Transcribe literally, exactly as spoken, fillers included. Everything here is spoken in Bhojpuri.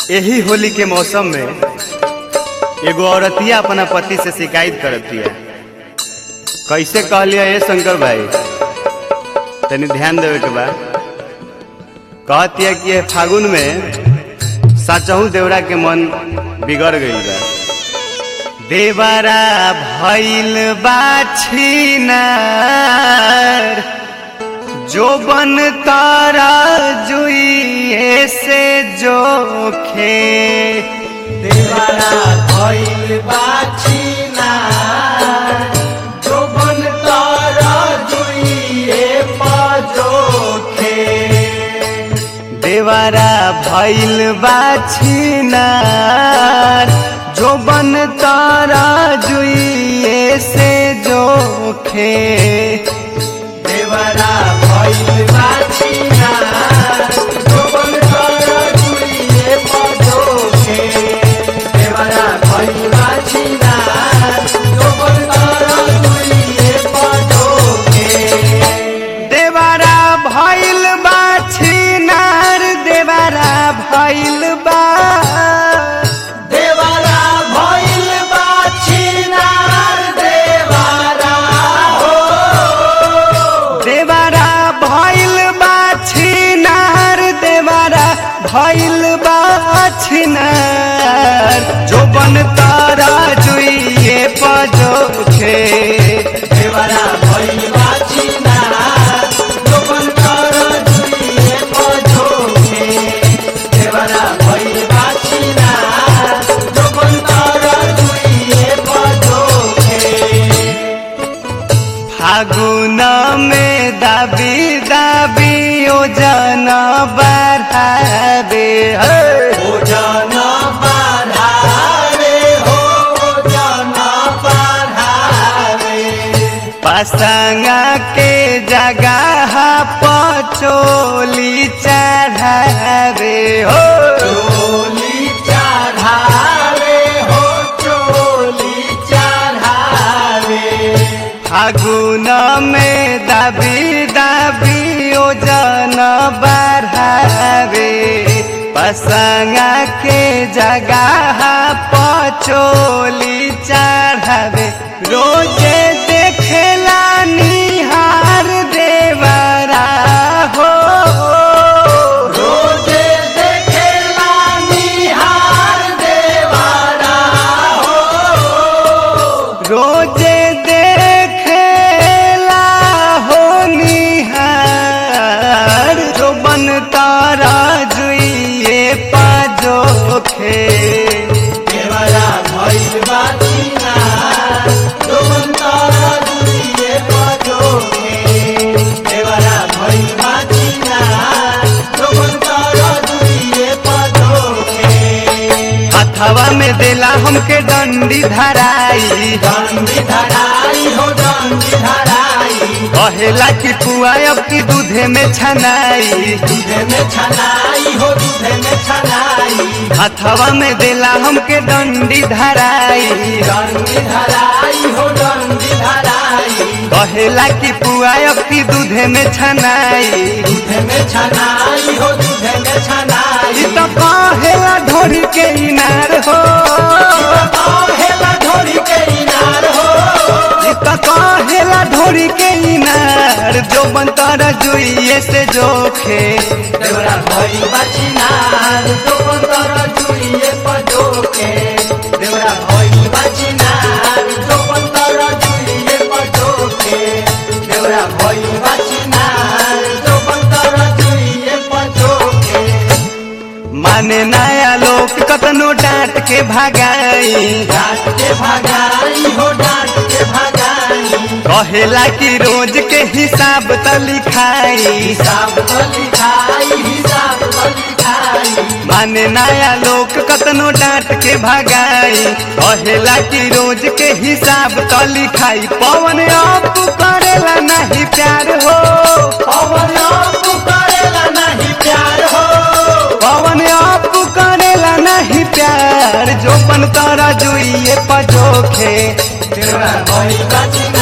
यही होली के मौसम में एगो औरतिया अपना पति से शिकायत करतिया। कैसे कहलिया ये शंकर भाई, तनी ध्यान देवे के बा। कहतिया कि ये फागुन में सचहू देवरा के मन बिगड़ गई बा। देवरा भइल बाछीनार जो बन तारा जुइए से जोखे। देवरा भइल बाछीनार जो बन तारा जुइए पजोखे। देवरा भइल बाछीनार जो बन तारा जुइए से जोखे। देवरा भइल बाछीनार जो बन तारा जुइए पजोखे। देवरा भइल बाछीनार जो बन तारा जुइए पजोखे। देवरा भइल बाछीनार देवरा भइल बा। देवरा भइल बाछीनार देवरा हो। देवरा भइल बाछीनार देवरा भइल बाछीनार जो बन तारा जुइए पजोखे। देवरा भइल बाछीनार जो बन तारा जुइए पजोखे। देवरा भइल बाछीनार जो बन तारा जुइए पजोखे। फागुन में दाबी दाबी ओजन बढ़ावे। ओजन बढ़ावे हो ओजन बढ़ावे। पसंगा के जगह पचोली चढ़ावे हो। चोली चढ़ावे हो चोली चढ़ावे। फागुन में दाबी दाबी ओजन बढ़ावे। पसंगा के जगह पचोली चढ़ावे। रोजे देखेला निहार देवरा हो। रोजे देखेला निहार देवरा हो। रोजे देखेला हो निहार जो बन तारा जुइए पजोखे। देवरा भइल बाछीनार जो बन तारा जुइए पजोखे। देवरा भइल बाछीनार जो बन तारा जुइए पजोखे। हथवा में देला हमके डंडी धराई। डंडी धराई हो डंडी धराई। कहेला कि पुआ अब की दूधे में छनाई। दूधे में छनाई हो दूधे में छनाई। हथवा में देला हमके डंडी धराई। डंडी धराई हो डंडी धराई। कहेला कि पुआ अब की दूधे में छनाई। दूधे में छनाई हो दूधे में छनाई। ई तो कहेला ढोरी के इनार हो। कहेला ढोरी के इनार हो। ई तो कहेला ढोरी के इनार जो बन तारा जुइए से जोखे। देवरा भइल बाछीनार जो बन तारा जुइए पजोखे। देवरा भइल बाछीनार जो बन तारा जुइए पजोखे। देवरा भइल बाछीनार जो बन तारा जुइए पजोखे। माने नया लोग कतनो डांट के भगाई। डांट के भगाई हो डांट के भगाई। कहेला कि रोज के हिसाब त लिखाई। हिसाब तो लिखाई हिसाब तो लिखाई। माने नया लोग कतनो डांट के भगाई। कहेला कि रोज के हिसाब त लिखाई। पवन आप करेला नहीं प्यार हो। पवन आप करेला नहीं प्यार हो। पवन आप करेला नहीं प्यार जो बन तारा जुइए पजोखे। देवरा भइल बाछीनार